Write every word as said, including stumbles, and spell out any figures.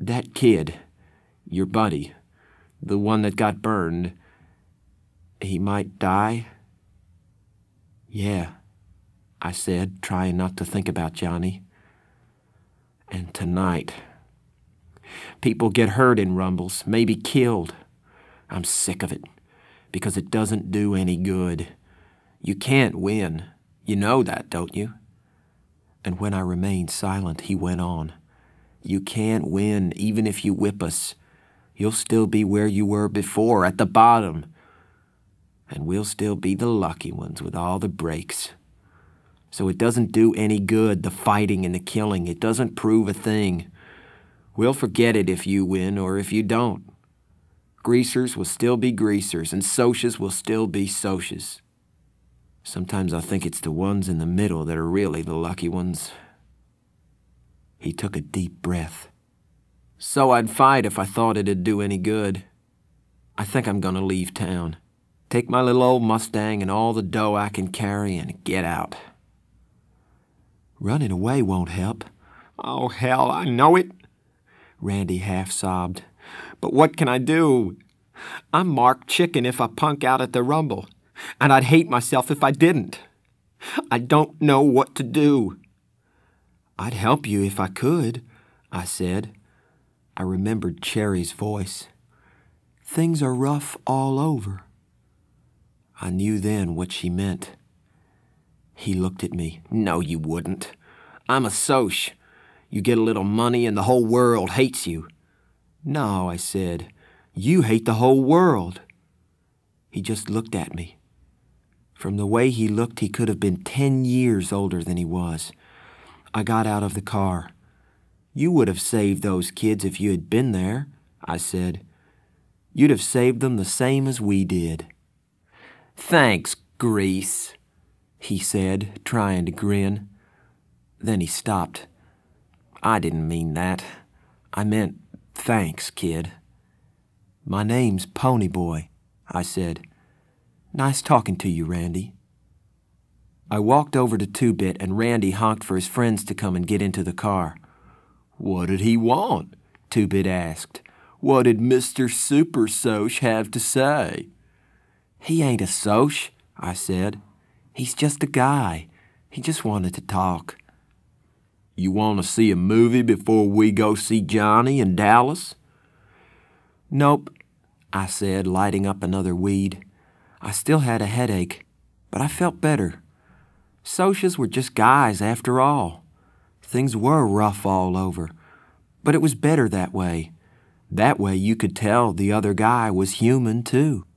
That kid, your buddy, the one that got burned, he might die?" "Yeah," I said, trying not to think about Johnny. "And tonight. People get hurt in rumbles, maybe killed. I'm sick of it, because it doesn't do any good. You can't win. You know that, don't you?" And when I remained silent, he went on. "You can't win, even if you whip us. You'll still be where you were before, at the bottom. And we'll still be the lucky ones with all the breaks. So it doesn't do any good, the fighting and the killing. It doesn't prove a thing. We'll forget it if you win or if you don't. Greasers will still be greasers, and Socs will still be Socs. Sometimes I think it's the ones in the middle that are really the lucky ones." He took a deep breath. "So I'd fight if I thought it'd do any good. I think I'm gonna leave town. Take my little old Mustang and all the dough I can carry and get out." "Running away won't help." "Oh, hell, I know it," Randy half sobbed. "But what can I do? I'm Mark Chicken if I punk out at the Rumble, and I'd hate myself if I didn't. I don't know what to do." "I'd help you if I could," I said. I remembered Cherry's voice. "Things are rough all over." I knew then what she meant. He looked at me. "No, you wouldn't. I'm a Soc. You get a little money and the whole world hates you." "No," I said. "You hate the whole world." He just looked at me. From the way he looked, he could have been ten years older than he was. I got out of the car. "You would have saved those kids if you had been there," I said. "You'd have saved them the same as we did." "Thanks, Grease," he said, trying to grin. Then he stopped. "I didn't mean that. I meant thanks, kid." "My name's Ponyboy," I said. "Nice talking to you, Randy." I walked over to Two-Bit, and Randy honked for his friends to come and get into the car. "What did he want?" Two-Bit asked. "What did Mister Super Soc have to say?" "He ain't a Soc," I said. "He's just a guy. He just wanted to talk." "You want to see a movie before we go see Johnny in Dallas?" "Nope," I said, lighting up another weed. I still had a headache, but I felt better. Socs were just guys after all. Things were rough all over, but it was better that way. That way you could tell the other guy was human too.